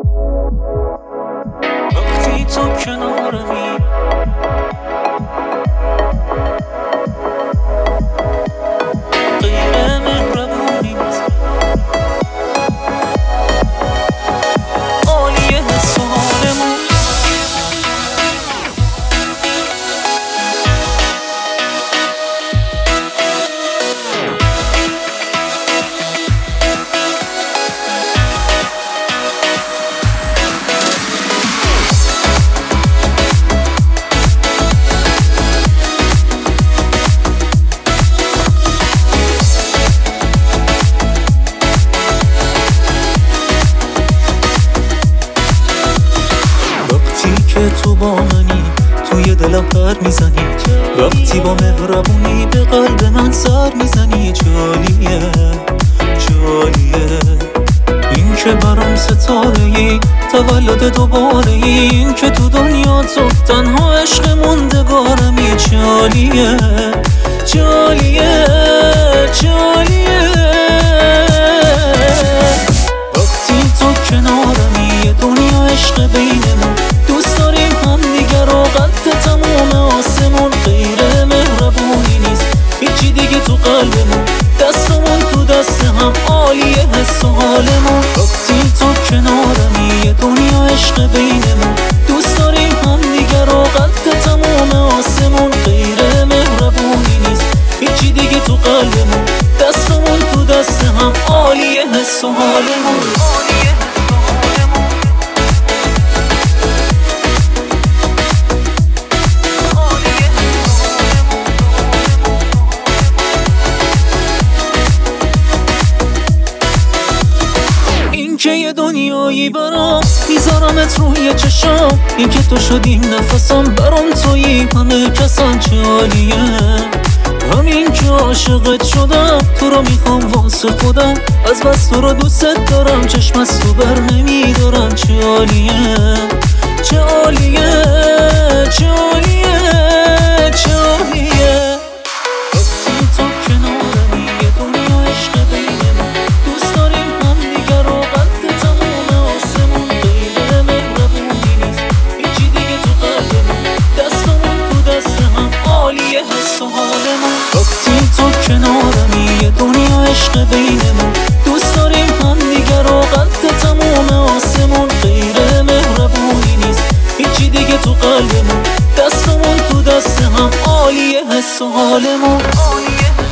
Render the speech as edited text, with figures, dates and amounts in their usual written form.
وقتی تو کنارمی غیر مهربونی نیست، عالیه حس و حالمون. که تو با منی توی دلم پر میزنی، وقتی با مهربونی به قلب من سر میزنی. جالیه جالیه این که برام ستاره‌ای، تولد دوباره‌ای، این که تو دنیا تو تنها عشق موندگارمی. جالیه جالیه جالیه وقتی تو کنارمی، یه دنیا عشق بینمون، دوست داریم هم دیگه رو قد تموم آسمون. غیر مهربونی نیست هیچی دیگه تو قلبمون، دستمون تو دست هم، عالیه حس و حالمون. وقتی تو کنارمی، یه دنیا عشق بینمون، دوست داریم هم دیگه رو قد تموم آسمون. غیر مهربونی نیست هیچی دیگه تو قلبمون، دستمون تو دست هم، عالیه حس و حالمون. که یه دنیایی برام میذارمت روی چشام، این که تو شدی نفسم، برام تویی همه کسان. جالیه همین که عاشقت شدم، تو رو میخوام واسه خودم، از بس تو رو دوست دارم، چشم از تو بر نمیدارم. جالیه جالیه جالیه جالیه وقتی تو کنارمی، یه دنیا عشق بینمون، دوست داریم هم دیگه رو قد تموم آسمون. غیر مهربونی نیست هیچی دیگه تو قلبمون، دستمون تو دست هم، عالیه حس و حالمون. وقتی تو کنارمی، یه دنیا عشق بینمون، دوست داریم هم دیگه رو قد تموم آسمون. غیر مهربونی نیست هیچی دیگه تو قلبمون، دستمون تو دست هم، عالیه حس و حالمون.